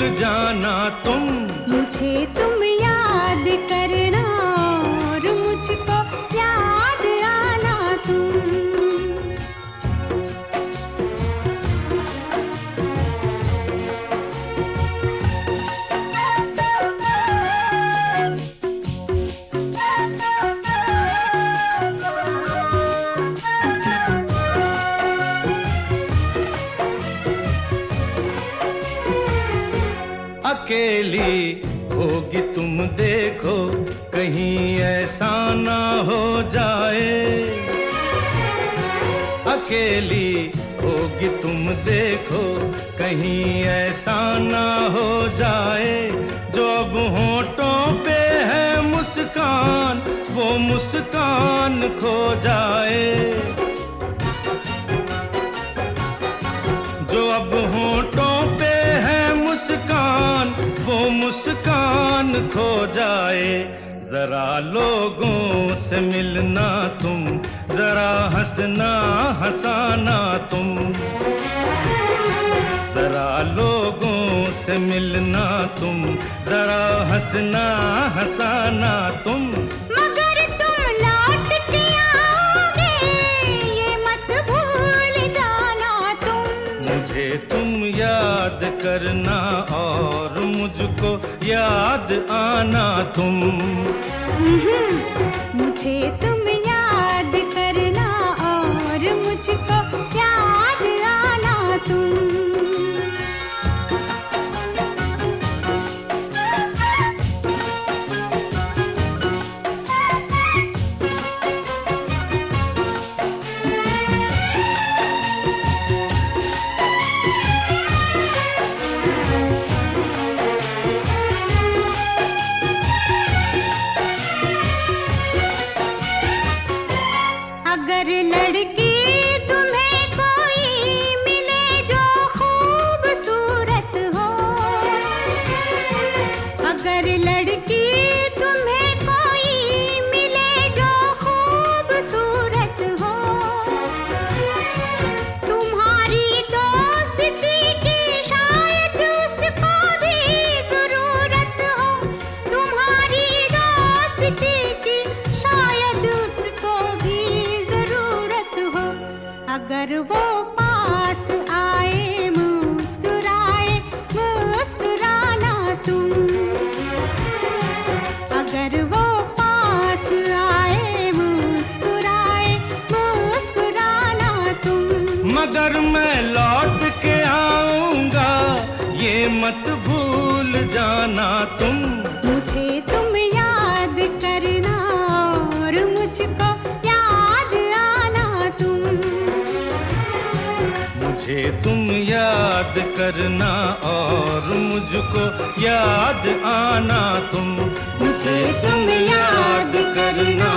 जाना तुम। मुझे तुम याद करना और मुझको याद आना तुम। अकेली होगी तुम देखो, कहीं ऐसा ना हो जाए। अकेली होगी तुम देखो, कहीं ऐसा ना हो जाए। जो अब होठों पे है मुस्कान, वो मुस्कान खो जाए। जो अब होठों पे है मुस्कान, वो मुस्कान खो जाए। जरा लोगों से मिलना तुम, जरा हंसना हंसाना तुम। जरा लोगों से मिलना तुम, जरा हंसना हंसाना तुम। मगर तुम लौट के आओगे, ये मत भूल जाना तुम। मुझे तुम याद करना और मुझको याद आना तुम। मुझे तुम याद करना और मुझको याद आना तुम। अगर लड़की तुम्हें कोई मिले जो खूबसूरत हो, अगर लड़की तुम्हें कोई मिले जो खूबसूरत हो, तुम्हारी दोस्ती की शायद उसको भी जरूरत हो। तुम्हारी दोस्ती की शायद उसको भी अगर वो पास आए मुस्कुराए मुस्कुराना तुम। अगर वो पास आए मुस्कुराए मुस्कुराना तुम। मगर मैं लौट के आऊंगा, ये मत भूल जाना तुम। मुझे तुम याद करना और मुझको याद आना तुम। मुझे तुम याद करना और मुझको याद आना तुम। मुझे तुम याद करना